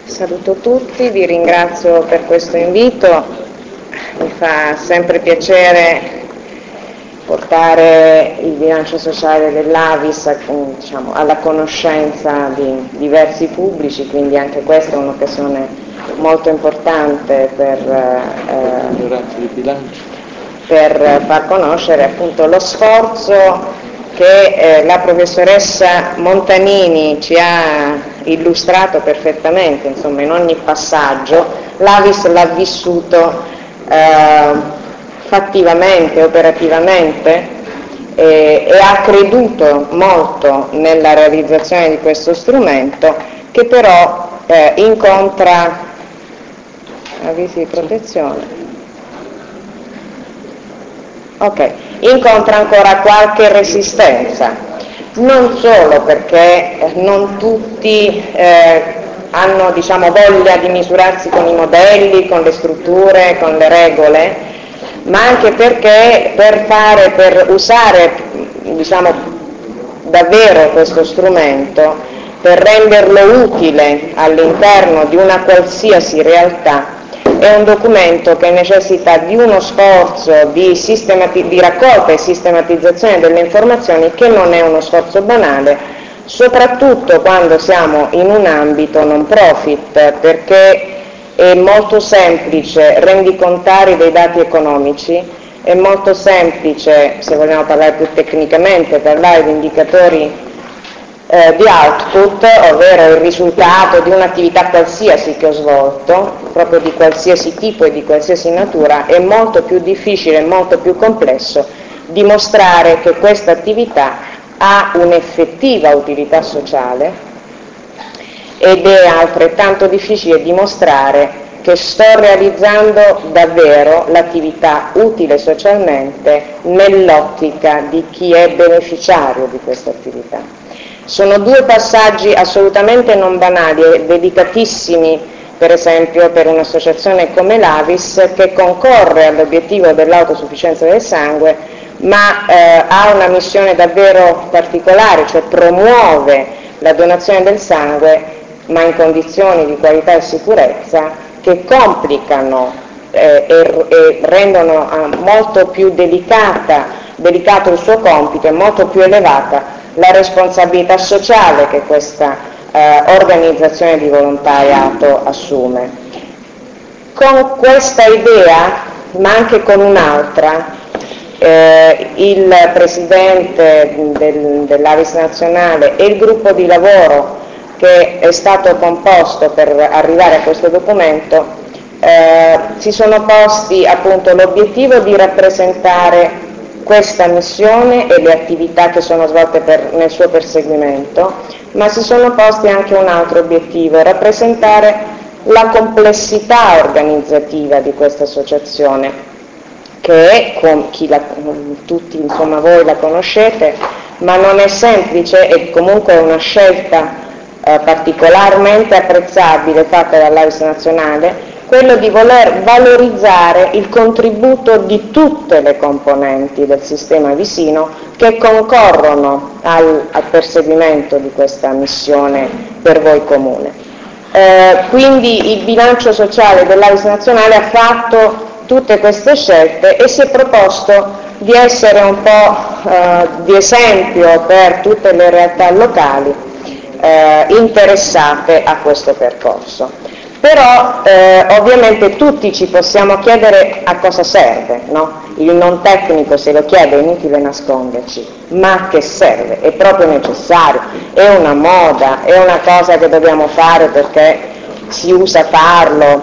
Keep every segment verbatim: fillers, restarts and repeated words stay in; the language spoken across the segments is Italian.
Saluto tutti, vi ringrazio per questo invito, mi fa sempre piacere portare il bilancio sociale dell'Avis a, diciamo, alla conoscenza di diversi pubblici, quindi anche questa è un'occasione molto importante per, eh, per far conoscere appunto lo sforzo che eh, la professoressa Montanini ci ha illustrato perfettamente, insomma in ogni passaggio. L'Avis l'ha vissuto eh, fattivamente, operativamente eh, e ha creduto molto nella realizzazione di questo strumento, che però eh, incontra avvisi di protezione. Ok, incontra ancora qualche resistenza, non solo perché non tutti eh, hanno diciamo, voglia di misurarsi con i modelli, con le strutture, con le regole, ma anche perché per, fare, per usare diciamo, davvero questo strumento, per renderlo utile all'interno di una qualsiasi realtà, è un documento che necessita di uno sforzo di, sistemati- di raccolta e sistematizzazione delle informazioni che non è uno sforzo banale, soprattutto quando siamo in un ambito non profit, perché è molto semplice rendicontare dei dati economici, è molto semplice, se vogliamo parlare più tecnicamente, parlare di indicatori Eh, di output, ovvero il risultato di un'attività qualsiasi che ho svolto, proprio di qualsiasi tipo e di qualsiasi natura. È molto più difficile e molto più complesso dimostrare che questa attività ha un'effettiva utilità sociale, ed è altrettanto difficile dimostrare che sto realizzando davvero l'attività utile socialmente nell'ottica di chi è beneficiario di questa attività. Sono due passaggi assolutamente non banali e delicatissimi, per esempio per un'associazione come l'Avis, che concorre all'obiettivo dell'autosufficienza del sangue, ma eh, ha una missione davvero particolare, cioè promuove la donazione del sangue, ma in condizioni di qualità e sicurezza che complicano eh, e, e rendono eh, molto più delicata, delicato il suo compito e molto più elevata la responsabilità sociale che questa eh, organizzazione di volontariato assume. Con questa idea, ma anche con un'altra, eh, il Presidente del, dell'Avis nazionale e il gruppo di lavoro che è stato composto per arrivare a questo documento eh, si sono posti appunto l'obiettivo di rappresentare questa missione e le attività che sono svolte per, nel suo perseguimento, ma si sono posti anche un altro obiettivo: rappresentare la complessità organizzativa di questa associazione, che è, con chi la, tutti insomma voi la conoscete, ma non è semplice, e comunque è una scelta eh, particolarmente apprezzabile fatta dall'Avis nazionale, quello di voler valorizzare il contributo di tutte le componenti del sistema visino che concorrono al, al perseguimento di questa missione per voi comune. Eh, quindi il bilancio sociale dell'Avis nazionale ha fatto tutte queste scelte e si è proposto di essere un po' eh, di esempio per tutte le realtà locali eh, interessate a questo percorso. Però eh, ovviamente tutti ci possiamo chiedere a cosa serve, no? Il non tecnico se lo chiede, è inutile nasconderci, ma a che serve? È proprio necessario? È una moda? È una cosa che dobbiamo fare perché si usa farlo?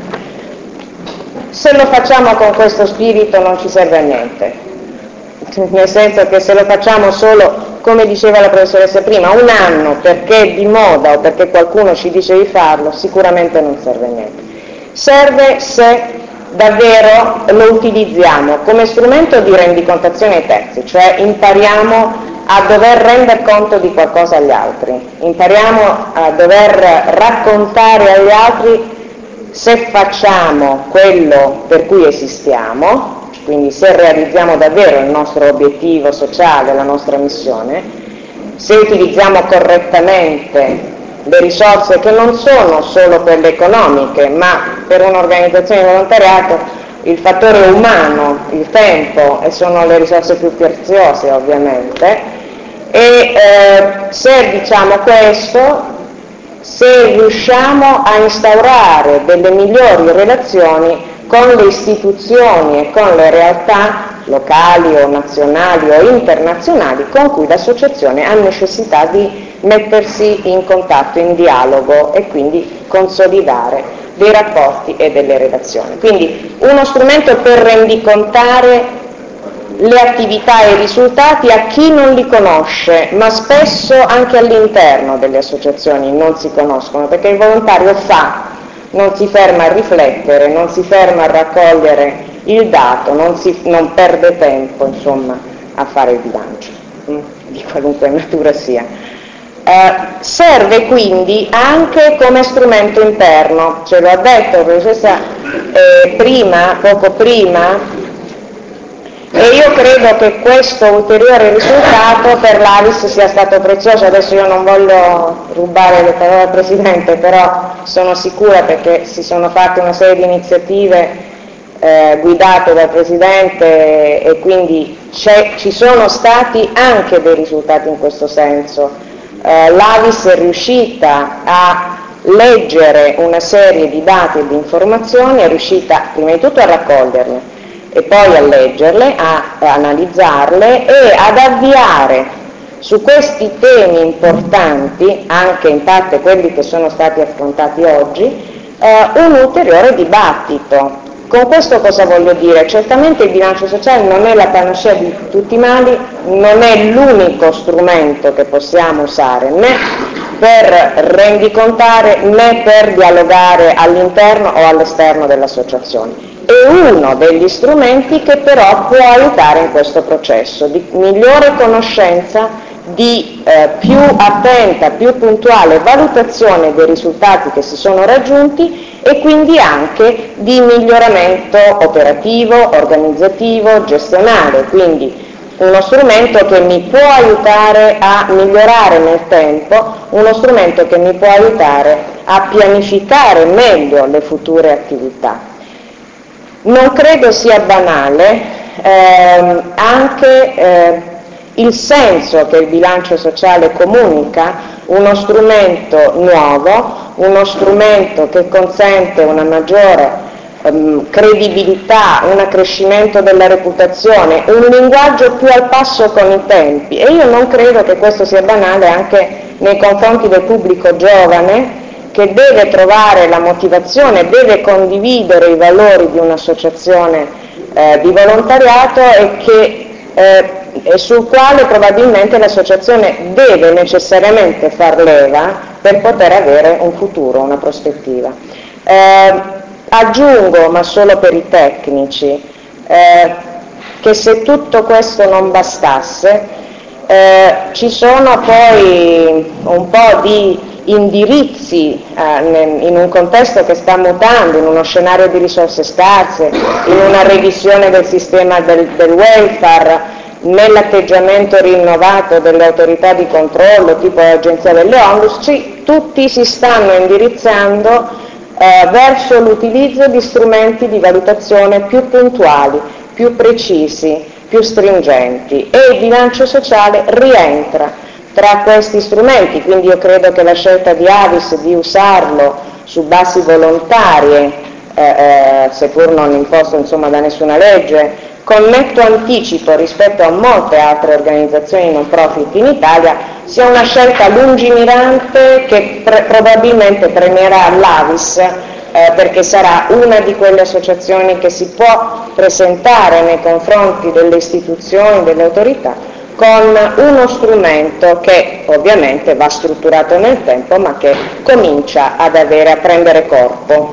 Se lo facciamo con questo spirito non ci serve a niente, nel senso che se lo facciamo solo, come diceva la professoressa prima, un anno perché è di moda o perché qualcuno ci dice di farlo, sicuramente non serve a niente. Serve se davvero lo utilizziamo come strumento di rendicontazione ai terzi, cioè impariamo a dover rendere conto di qualcosa agli altri, impariamo a dover raccontare agli altri se facciamo quello per cui esistiamo, quindi se realizziamo davvero il nostro obiettivo sociale, la nostra missione, se utilizziamo correttamente le risorse che non sono solo quelle economiche, ma per un'organizzazione di volontariato il fattore umano, il tempo, e sono le risorse più preziose ovviamente, e eh, se diciamo questo, se riusciamo a instaurare delle migliori relazioni con le istituzioni e con le realtà locali o nazionali o internazionali con cui l'associazione ha necessità di mettersi in contatto, in dialogo e quindi consolidare dei rapporti e delle relazioni. Quindi uno strumento per rendicontare le attività e i risultati a chi non li conosce, ma spesso anche all'interno delle associazioni non si conoscono, perché il volontario fa, non si ferma a riflettere, non si ferma a raccogliere il dato, non, si, non perde tempo insomma a fare il bilancio, di qualunque natura sia. Eh, serve quindi anche come strumento interno, ce l'ho detto la professoressa eh, prima, poco prima, e io credo che questo ulteriore risultato per l'Avis sia stato prezioso. Adesso io non voglio rubare le parole al Presidente, però sono sicura, perché si sono fatte una serie di iniziative eh, guidate dal Presidente e quindi ci sono stati anche dei risultati in questo senso. Eh, L'Avis è riuscita a leggere una serie di dati e di informazioni, è riuscita prima di tutto a raccoglierle e poi a leggerle, a, a analizzarle e ad avviare su questi temi importanti, anche in parte quelli che sono stati affrontati oggi, eh, un ulteriore dibattito. Con questo cosa voglio dire? Certamente il bilancio sociale non è la panacea di tutti i mali, non è l'unico strumento che possiamo usare né per rendicontare né per dialogare all'interno o all'esterno dell'associazione. È uno degli strumenti che però può aiutare in questo processo di migliore conoscenza, di eh, più attenta, più puntuale valutazione dei risultati che si sono raggiunti e quindi anche di miglioramento operativo, organizzativo, gestionale, quindi uno strumento che mi può aiutare a migliorare nel tempo, uno strumento che mi può aiutare a pianificare meglio le future attività. Non credo sia banale ehm, anche eh, il senso che il bilancio sociale comunica, uno strumento nuovo, uno strumento che consente una maggiore ehm, credibilità, un accrescimento della reputazione, un linguaggio più al passo con i tempi, e io non credo che questo sia banale anche nei confronti del pubblico giovane, che deve trovare la motivazione, deve condividere i valori di un'associazione eh, di volontariato e, che, eh, e sul quale probabilmente l'associazione deve necessariamente far leva per poter avere un futuro, una prospettiva. Eh, aggiungo, ma solo per i tecnici, eh, che se tutto questo non bastasse, eh, ci sono poi un po' di indirizzi eh, in un contesto che sta mutando, in uno scenario di risorse scarse, in una revisione del sistema del, del welfare, nell'atteggiamento rinnovato delle autorità di controllo tipo l'Agenzia delle Onlus, ci, tutti si stanno indirizzando eh, verso l'utilizzo di strumenti di valutazione più puntuali, più precisi, più stringenti, e il bilancio sociale rientra tra questi strumenti. Quindi io credo che la scelta di Avis di usarlo su basi volontarie, eh, eh, seppur non imposto insomma da nessuna legge, con netto anticipo rispetto a molte altre organizzazioni non profit in Italia, sia una scelta lungimirante che pre- probabilmente premierà l'Avis, eh, perché sarà una di quelle associazioni che si può presentare nei confronti delle istituzioni, delle autorità, con uno strumento che ovviamente va strutturato nel tempo, ma che comincia ad avere, a prendere corpo.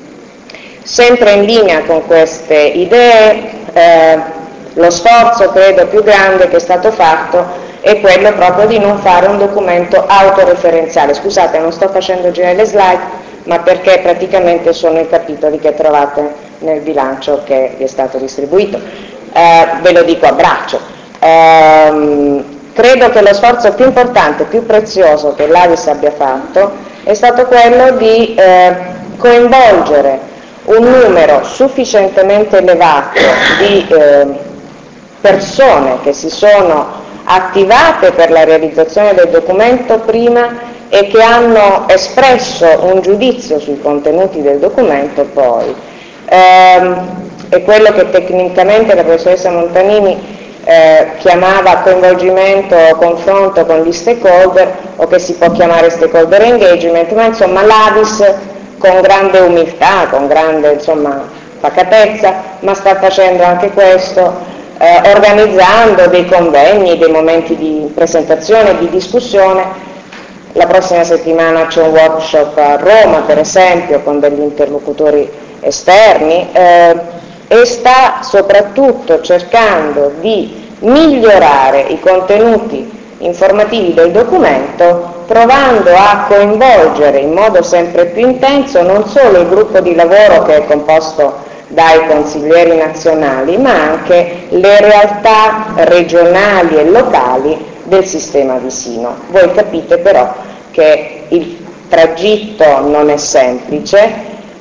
Sempre in linea con queste idee, eh, lo sforzo credo più grande che è stato fatto è quello proprio di non fare un documento autoreferenziale. Scusate, non sto facendo girare le slide, ma perché praticamente sono i capitoli che trovate nel bilancio che vi è stato distribuito. Eh, ve lo dico a braccio. Um, credo che lo sforzo più importante, più prezioso che l'Avis abbia fatto è stato quello di eh, coinvolgere un numero sufficientemente elevato di eh, persone che si sono attivate per la realizzazione del documento prima e che hanno espresso un giudizio sui contenuti del documento poi. Ehm, è quello che tecnicamente la professoressa Montanini eh, chiamava coinvolgimento o confronto con gli stakeholder, o che si può chiamare stakeholder engagement, ma insomma l'Avis con grande umiltà, con grande insomma, pacatezza, ma sta facendo anche questo, eh, organizzando dei convegni, dei momenti di presentazione, di discussione. La prossima settimana c'è un workshop a Roma, per esempio, con degli interlocutori esterni, eh, e sta soprattutto cercando di migliorare i contenuti informativi del documento, provando a coinvolgere in modo sempre più intenso non solo il gruppo di lavoro che è composto dai consiglieri nazionali, ma anche le realtà regionali e locali del sistema vicino. Voi capite però che il tragitto non è semplice,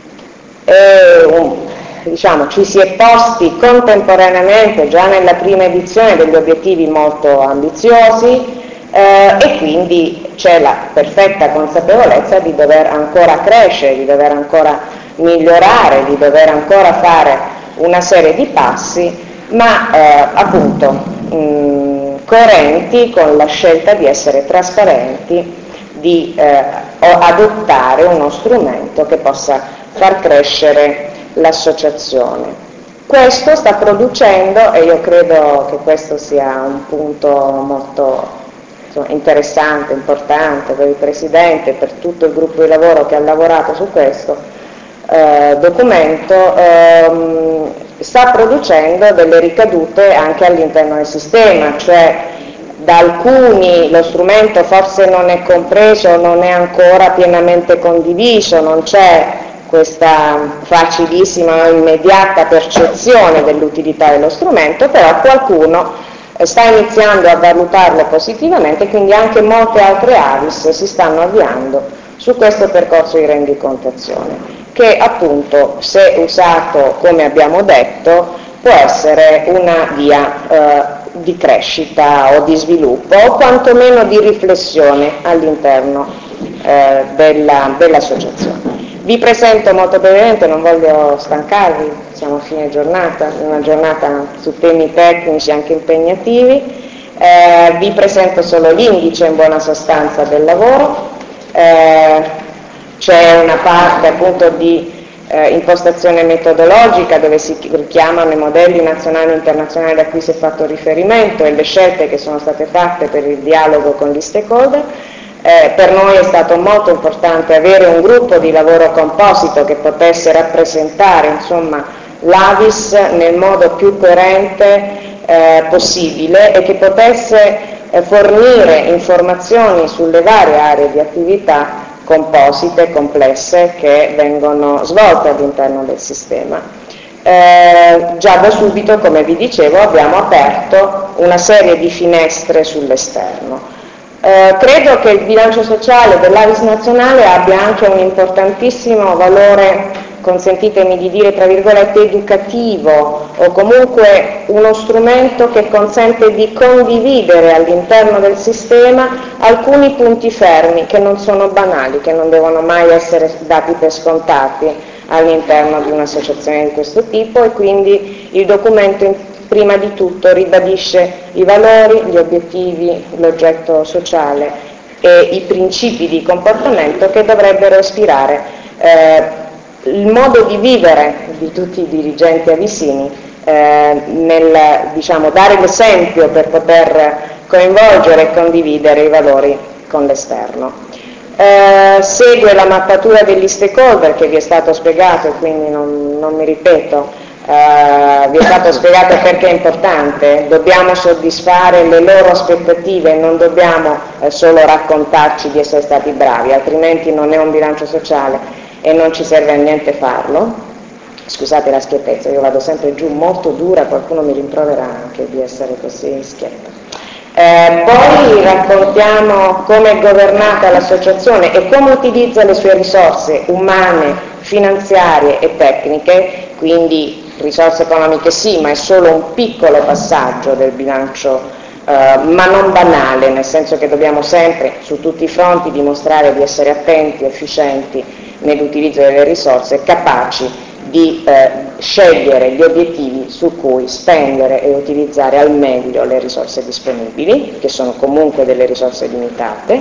e, um, diciamo, ci si è posti contemporaneamente già nella prima edizione degli obiettivi molto ambiziosi, eh, e quindi c'è la perfetta consapevolezza di dover ancora crescere, di dover ancora migliorare, di dover ancora fare una serie di passi, ma eh, appunto mh, coerenti con la scelta di essere trasparenti, di eh, adottare uno strumento che possa far crescere l'associazione. Questo sta producendo, e io credo che questo sia un punto molto insomma, interessante, importante per il Presidente e per tutto il gruppo di lavoro che ha lavorato su questo eh, documento, ehm, sta producendo delle ricadute anche all'interno del sistema, cioè da alcuni lo strumento forse non è compreso, non è ancora pienamente condiviso, non c'è questa facilissima o immediata percezione dell'utilità dello strumento, però qualcuno sta iniziando a valutarlo positivamente, quindi anche molte altre Avis si stanno avviando su questo percorso di rendicontazione, che appunto, se usato come abbiamo detto, può essere una via eh, di crescita o di sviluppo, o quantomeno di riflessione all'interno eh, della, dell'associazione. Vi presento molto brevemente, non voglio stancarvi, siamo a fine giornata, una giornata su temi tecnici anche impegnativi, eh, vi presento solo l'indice in buona sostanza del lavoro, eh, c'è una parte appunto di eh, impostazione metodologica dove si richiamano i modelli nazionali e internazionali a cui si è fatto riferimento e le scelte che sono state fatte per il dialogo con gli stakeholder. Eh, per noi è stato molto importante avere un gruppo di lavoro composito che potesse rappresentare insomma, l'Avis nel modo più coerente eh, possibile e che potesse eh, fornire informazioni sulle varie aree di attività composite e complesse che vengono svolte all'interno del sistema. Eh, già da subito, come vi dicevo, abbiamo aperto una serie di finestre sull'esterno. Eh, credo che il bilancio sociale dell'Avis nazionale abbia anche un importantissimo valore, consentitemi di dire tra virgolette, educativo, o comunque uno strumento che consente di condividere all'interno del sistema alcuni punti fermi che non sono banali, che non devono mai essere dati per scontati all'interno di un'associazione di questo tipo, e quindi il documento prima di tutto ribadisce i valori, gli obiettivi, l'oggetto sociale e i principi di comportamento che dovrebbero ispirare eh, il modo di vivere di tutti i dirigenti avisini, eh, nel diciamo, dare l'esempio per poter coinvolgere e condividere i valori con l'esterno. Eh, segue la mappatura degli stakeholder che vi è stato spiegato e quindi non, non mi ripeto. Uh, vi è stato spiegato perché è importante, dobbiamo soddisfare le loro aspettative, non dobbiamo eh, solo raccontarci di essere stati bravi, altrimenti non è un bilancio sociale e non ci serve a niente farlo. Scusate la schiettezza, io vado sempre giù molto dura, qualcuno mi rimproverà anche di essere così schietta. Eh, poi raccontiamo come è governata l'associazione e come utilizza le sue risorse umane, finanziarie e tecniche, quindi risorse economiche sì, ma è solo un piccolo passaggio del bilancio, eh, ma non banale, nel senso che dobbiamo sempre su tutti i fronti dimostrare di essere attenti, efficienti nell'utilizzo delle risorse, capaci di eh, scegliere gli obiettivi su cui spendere e utilizzare al meglio le risorse disponibili, che sono comunque delle risorse limitate,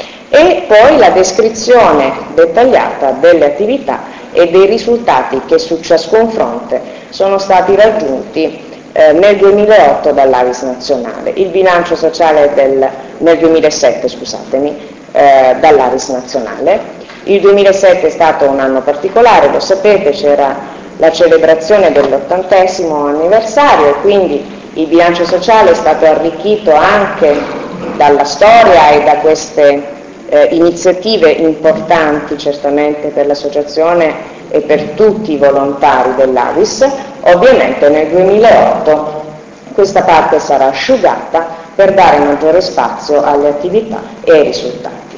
e poi la descrizione dettagliata delle attività e dei risultati che su ciascun fronte sono stati raggiunti eh, nel duemilaotto dall'Avis nazionale, il bilancio sociale del, nel duemilasette, scusatemi, eh, dall'Avis nazionale. Il duemilasette è stato un anno particolare, lo sapete, c'era la celebrazione dell'ottantesimo anniversario e quindi il bilancio sociale è stato arricchito anche dalla storia e da queste eh, iniziative importanti certamente per l'associazione e per tutti i volontari dell'Avis. Ovviamente nel duemilaotto questa parte sarà asciugata per dare maggiore spazio alle attività e ai risultati.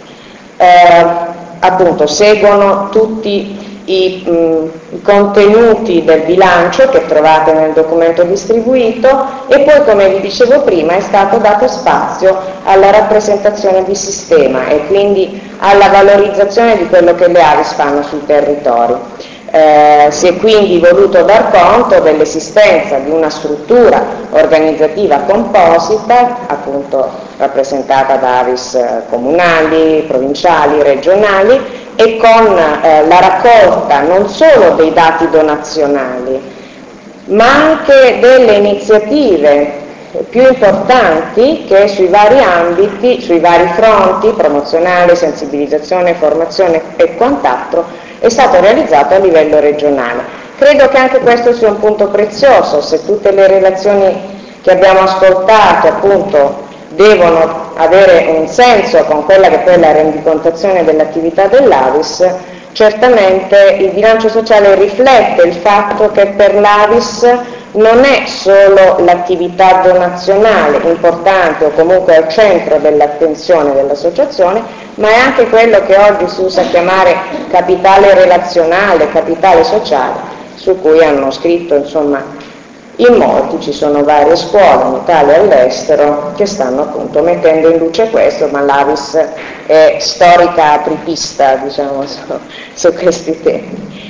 Eh, appunto seguono tutti i, mh, i contenuti del bilancio che trovate nel documento distribuito e poi, come vi dicevo prima, è stato dato spazio alla rappresentazione di sistema e quindi alla valorizzazione di quello che le Avis fanno sui territori. Eh, si è quindi voluto dar conto dell'esistenza di una struttura organizzativa composita, appunto rappresentata da Avis comunali, provinciali, regionali, e con eh, la raccolta non solo dei dati donazionali, ma anche delle iniziative più importanti che sui vari ambiti, sui vari fronti, promozionale, sensibilizzazione, formazione e quant'altro, è stato realizzato a livello regionale. Credo che anche questo sia un punto prezioso, se tutte le relazioni che abbiamo ascoltato appunto devono avere un senso con quella che poi è la rendicontazione dell'attività dell'Avis, certamente il bilancio sociale riflette il fatto che per l'Avis non è solo l'attività donazionale importante o comunque al centro dell'attenzione dell'associazione, ma è anche quello che oggi si usa chiamare capitale relazionale, capitale sociale, su cui hanno scritto insomma in molti, ci sono varie scuole in Italia e all'estero che stanno appunto mettendo in luce questo, ma l'Avis è storica apripista, diciamo, su, su questi temi.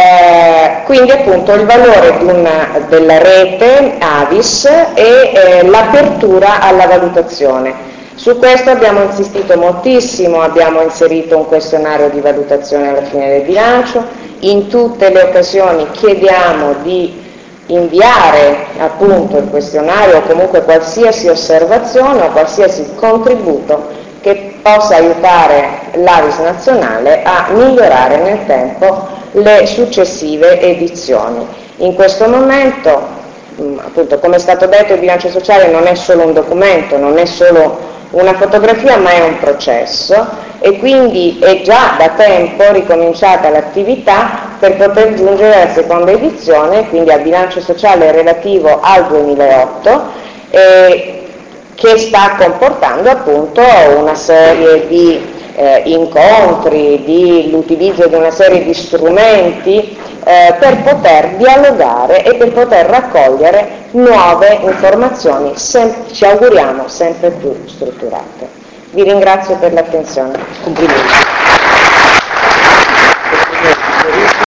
Eh, quindi appunto il valore di una, della rete Avis e eh, l'apertura alla valutazione. Su questo abbiamo insistito moltissimo, abbiamo inserito un questionario di valutazione alla fine del bilancio, in tutte le occasioni chiediamo di inviare appunto il questionario o comunque qualsiasi osservazione o qualsiasi contributo che possa aiutare l'Avis nazionale a migliorare nel tempo le successive edizioni. In questo momento, appunto, come è stato detto, il bilancio sociale non è solo un documento, non è solo una fotografia, ma è un processo e quindi è già da tempo ricominciata l'attività per poter giungere alla seconda edizione, quindi al bilancio sociale relativo al duemilaotto, eh, che sta comportando appunto una serie di eh, incontri, di l'utilizzo di una serie di strumenti eh, per poter dialogare e per poter raccogliere nuove informazioni, sem- ci auguriamo sempre più strutturate. Vi ringrazio per l'attenzione. Complimenti.